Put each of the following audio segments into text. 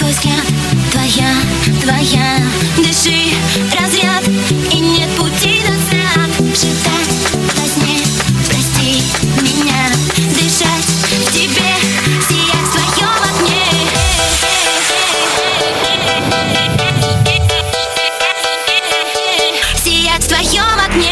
твой взгляд, твоя, дыши, разряд, и нет пути назад. Шептать во сне, прости меня, дышать в тебе, сиять в твоем огне. Сиять в твоем огне.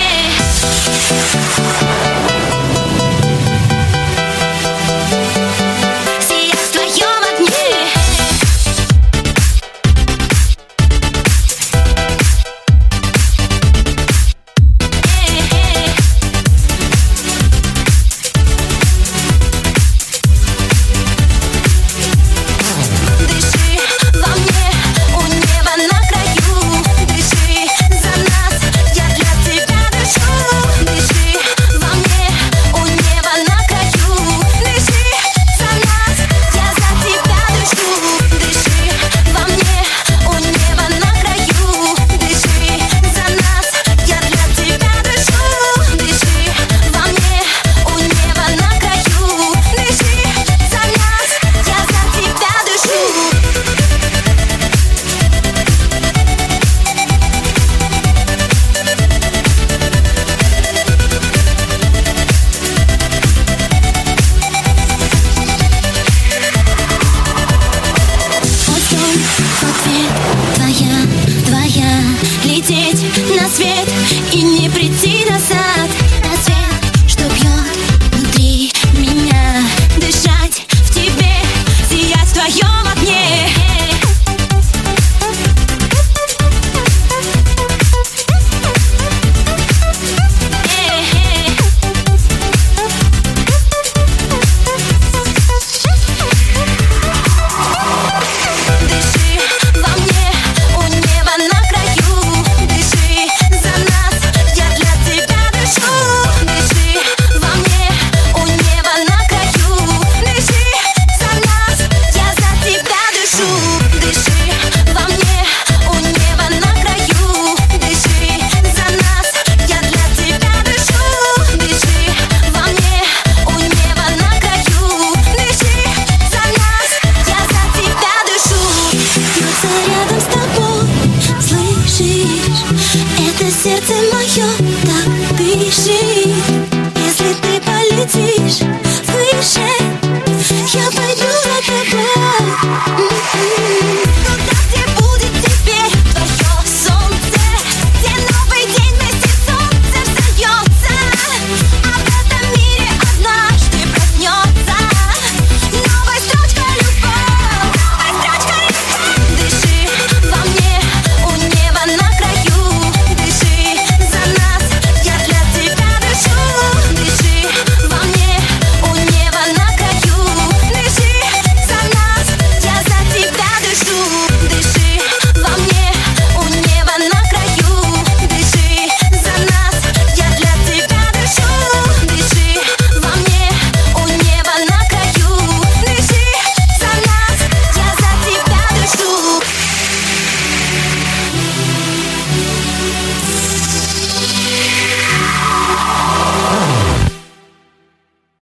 Твоя, лететь на свет и не прийти назад. Рассвет, что бьет внутри меня, дышать в тебе, сиять в твоем огне.